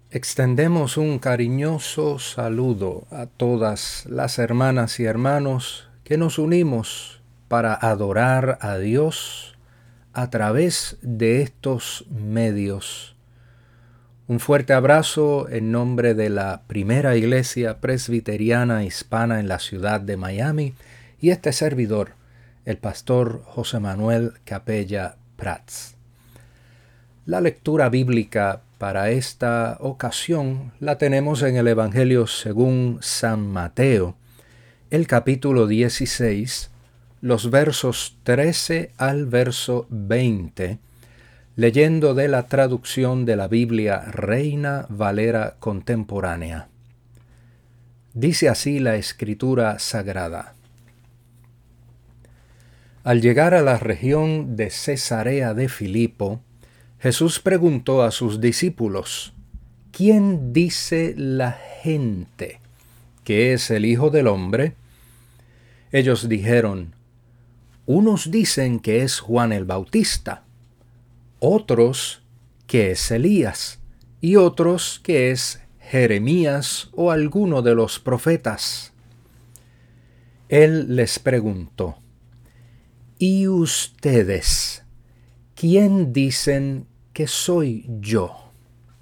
Extendemos un cariñoso saludo a todas las hermanas y hermanos que nos unimos para adorar a Dios a través de estos medios. Un fuerte abrazo en nombre de la primera iglesia presbiteriana hispana en la ciudad de Miami y este servidor, el pastor José Manuel Capella Prats. La lectura bíblica para esta ocasión la tenemos en el Evangelio según San Mateo, el capítulo 16, los versos 13 al verso 20, leyendo de la traducción de la Biblia Reina Valera Contemporánea. Dice así la Escritura Sagrada. Al llegar a la región de Cesarea de Filipo, Jesús preguntó a sus discípulos, ¿quién dice la gente que es el Hijo del Hombre? Ellos dijeron, unos dicen que es Juan el Bautista, otros que es Elías, y otros que es Jeremías o alguno de los profetas. Él les preguntó, ¿y ustedes quién dicen que soy yo?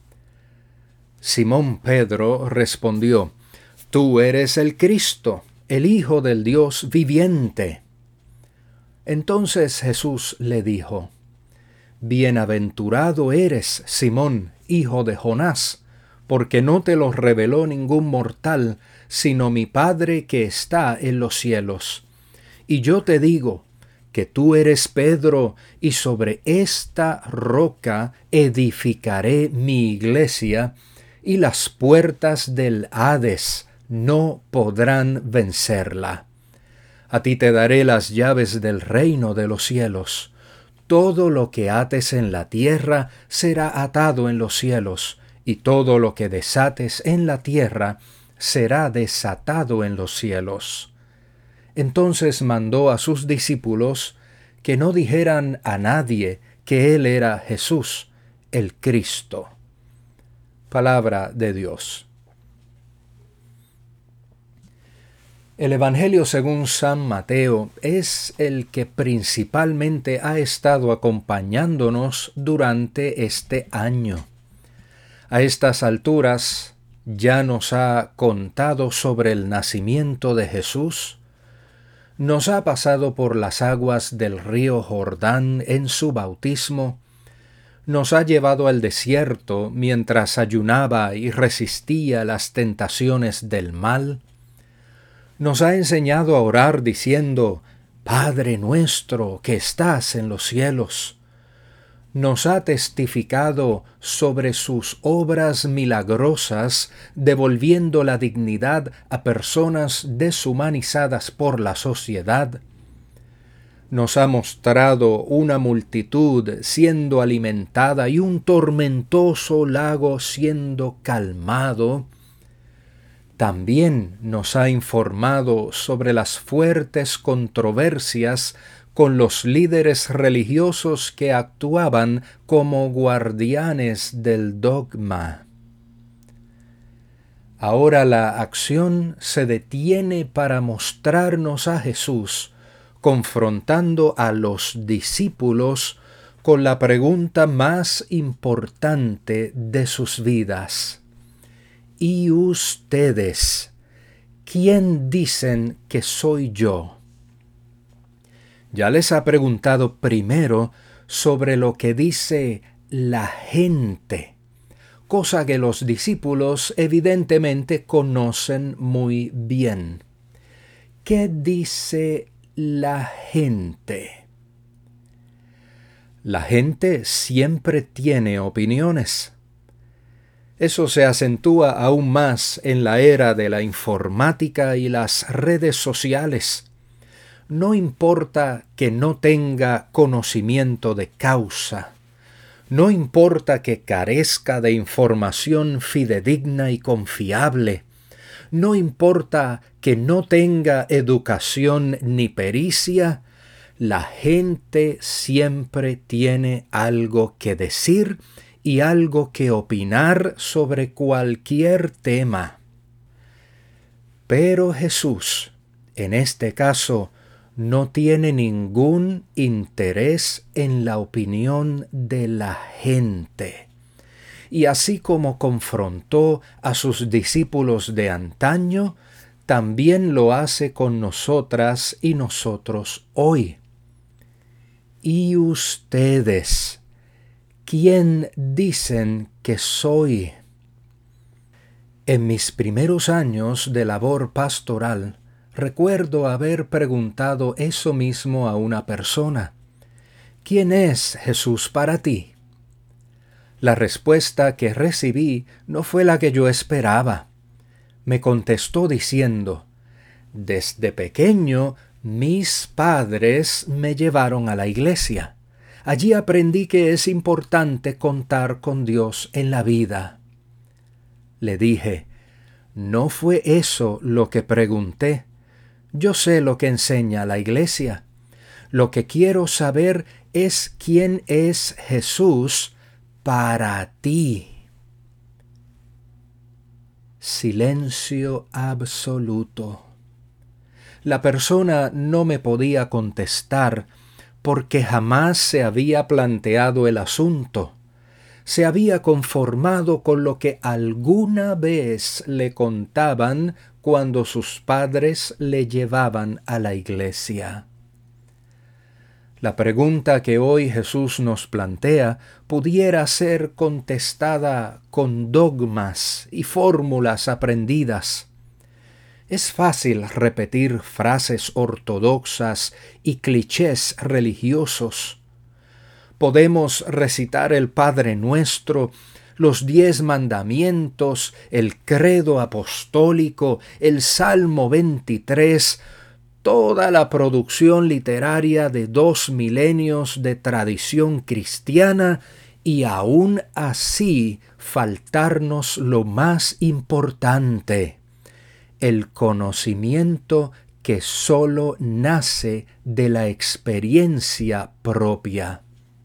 Simón Pedro respondió, tú eres el Cristo, el Hijo del Dios viviente. Entonces Jesús le dijo, bienaventurado eres, Simón, hijo de Jonás, porque no te lo reveló ningún mortal, sino mi Padre que está en los cielos. Y yo te digo, que tú eres Pedro, y sobre esta roca edificaré mi iglesia, y las puertas del Hades no podrán vencerla. A ti te daré las llaves del reino de los cielos. Todo lo que ates en la tierra será atado en los cielos, y todo lo que desates en la tierra será desatado en los cielos. Entonces mandó a sus discípulos que no dijeran a nadie que él era Jesús, el Cristo. Palabra de Dios. El Evangelio según San Mateo es el que principalmente ha estado acompañándonos durante este año. A estas alturas ya nos ha contado sobre el nacimiento de Jesús, nos ha pasado por las aguas del río Jordán en su bautismo, nos ha llevado al desierto mientras ayunaba y resistía las tentaciones del mal, nos ha enseñado a orar diciendo, Padre nuestro que estás en los cielos, nos ha testificado sobre sus obras milagrosas, devolviendo la dignidad a personas deshumanizadas por la sociedad. Nos ha mostrado una multitud siendo alimentada y un tormentoso lago siendo calmado. También nos ha informado sobre las fuertes controversias con los líderes religiosos que actuaban como guardianes del dogma. Ahora la acción se detiene para mostrarnos a Jesús, confrontando a los discípulos con la pregunta más importante de sus vidas. ¿Y ustedes, quién dicen que soy yo? Ya les ha preguntado primero sobre lo que dice la gente, cosa que los discípulos evidentemente conocen muy bien. ¿Qué dice la gente? La gente siempre tiene opiniones. Eso se acentúa aún más en la era de la informática y las redes sociales. No importa que no tenga conocimiento de causa, no importa que carezca de información fidedigna y confiable, no importa que no tenga educación ni pericia, la gente siempre tiene algo que decir y algo que opinar sobre cualquier tema. Pero Jesús, en este caso, no tiene ningún interés en la opinión de la gente. Y así como confrontó a sus discípulos de antaño, también lo hace con nosotras y nosotros hoy. ¿Y ustedes? ¿Quién dicen que soy? En mis primeros años de labor pastoral, recuerdo haber preguntado eso mismo a una persona. ¿Quién es Jesús para ti? La respuesta que recibí no fue la que yo esperaba. Me contestó diciendo: desde pequeño mis padres me llevaron a la iglesia. Allí aprendí que es importante contar con Dios en la vida. Le dije: no fue eso lo que pregunté. Yo sé lo que enseña la iglesia. Lo que quiero saber es quién es Jesús para ti. Silencio absoluto. La persona no me podía contestar porque jamás se había planteado el asunto. Se había conformado con lo que alguna vez le contaban cuando sus padres le llevaban a la iglesia. La pregunta que hoy Jesús nos plantea pudiera ser contestada con dogmas y fórmulas aprendidas. Es fácil repetir frases ortodoxas y clichés religiosos. Podemos recitar el Padre Nuestro, los 10 mandamientos, el credo apostólico, el Salmo 23, toda la producción literaria de 2 milenios de tradición cristiana y aún así faltarnos lo más importante, el conocimiento que solo nace de la experiencia propia.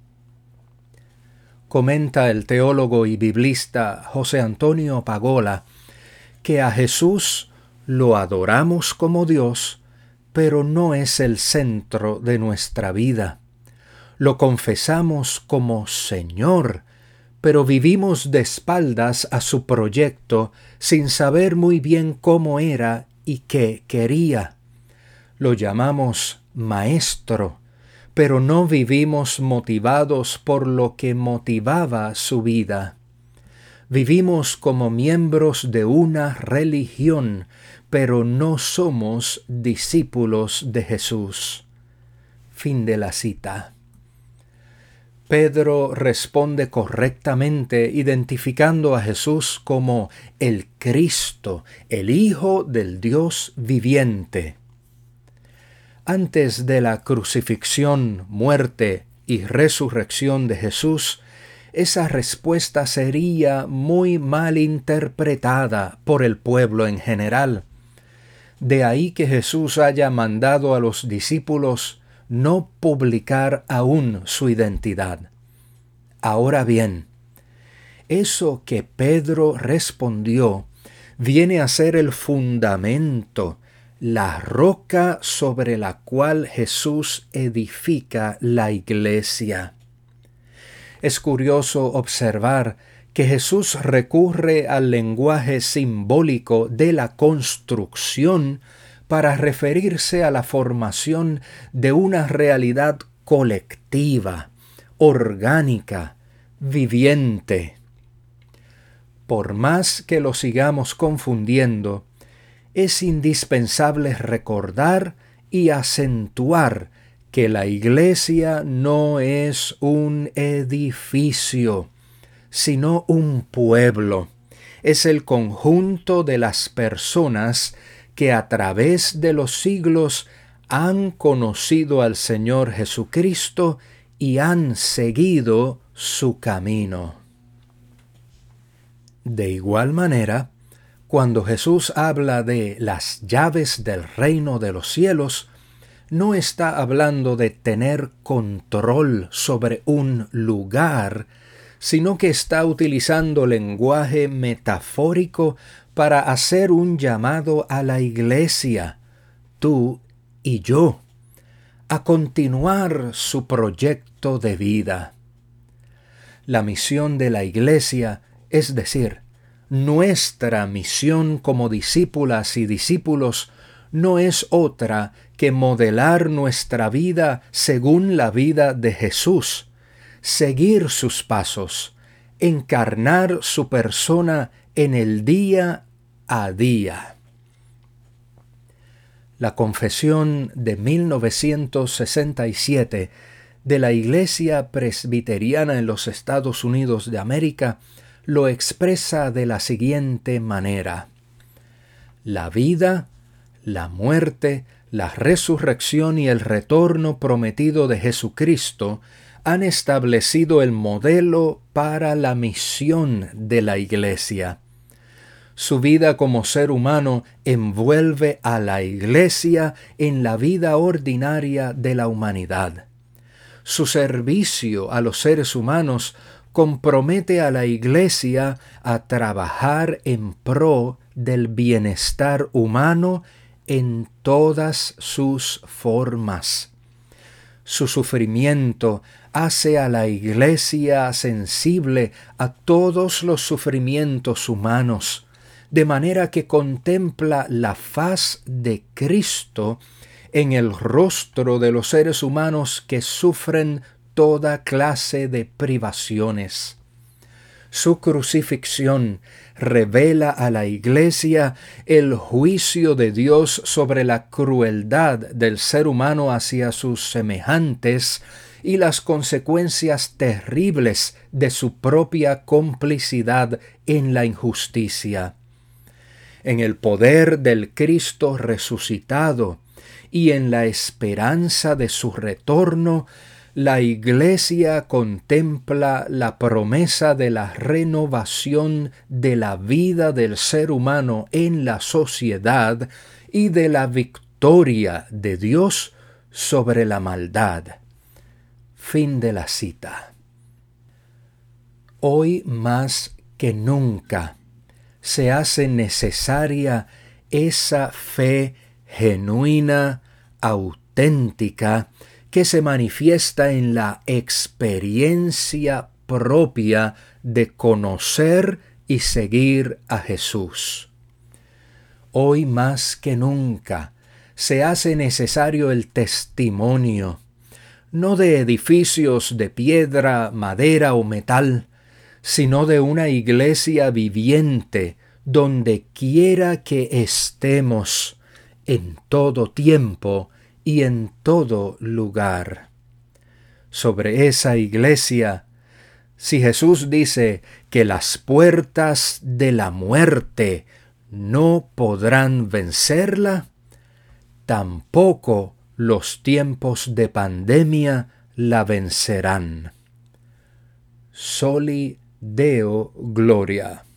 Comenta el teólogo y biblista José Antonio Pagola que a Jesús lo adoramos como Dios, pero no es el centro de nuestra vida. Lo confesamos como Señor, pero vivimos de espaldas a su proyecto sin saber muy bien cómo era y qué quería. Lo llamamos Maestro, pero no vivimos motivados por lo que motivaba su vida. Vivimos como miembros de una religión, pero no somos discípulos de Jesús. Fin de la cita. Pedro responde correctamente identificando a Jesús como el Cristo, el Hijo del Dios viviente. Antes de la crucifixión, muerte y resurrección de Jesús, esa respuesta sería muy mal interpretada por el pueblo en general. De ahí que Jesús haya mandado a los discípulos no publicar aún su identidad. Ahora bien, eso que Pedro respondió viene a ser el fundamento, la roca sobre la cual Jesús edifica la iglesia. Es curioso observar que Jesús recurre al lenguaje simbólico de la construcción para referirse a la formación de una realidad colectiva, orgánica, viviente. Por más que lo sigamos confundiendo, es indispensable recordar y acentuar que la iglesia no es un edificio, sino un pueblo. Es el conjunto de las personas que a través de los siglos han conocido al Señor Jesucristo y han seguido su camino. De igual manera, cuando Jesús habla de las llaves del reino de los cielos, no está hablando de tener control sobre un lugar, sino que está utilizando lenguaje metafórico para hacer un llamado a la iglesia, tú y yo, a continuar su proyecto de vida. La misión de la iglesia, es decir, nuestra misión como discípulas y discípulos, no es otra que modelar nuestra vida según la vida de Jesús, seguir sus pasos, encarnar su persona en el día a día. La confesión de 1967 de la Iglesia Presbiteriana en los Estados Unidos de América lo expresa de la siguiente manera: la vida, la muerte, la resurrección y el retorno prometido de Jesucristo han establecido el modelo para la misión de la Iglesia. Su vida como ser humano envuelve a la Iglesia en la vida ordinaria de la humanidad. Su servicio a los seres humanos compromete a la Iglesia a trabajar en pro del bienestar humano en todas sus formas. Su sufrimiento hace a la Iglesia sensible a todos los sufrimientos humanos, de manera que contempla la faz de Cristo en el rostro de los seres humanos que sufren toda clase de privaciones. Su crucifixión revela a la Iglesia el juicio de Dios sobre la crueldad del ser humano hacia sus semejantes y las consecuencias terribles de su propia complicidad en la injusticia. En el poder del Cristo resucitado y en la esperanza de su retorno, la Iglesia contempla la promesa de la renovación de la vida del ser humano en la sociedad y de la victoria de Dios sobre la maldad. Fin de la cita. Hoy más que nunca se hace necesaria esa fe genuina, auténtica, que se manifiesta en la experiencia propia de conocer y seguir a Jesús. Hoy más que nunca se hace necesario el testimonio, no de edificios de piedra, madera o metal, sino de una iglesia viviente donde quiera que estemos, en todo tiempo y en todo lugar. Sobre esa iglesia, si Jesús dice que las puertas de la muerte no podrán vencerla, tampoco los tiempos de pandemia la vencerán. Soli Deo Gloria.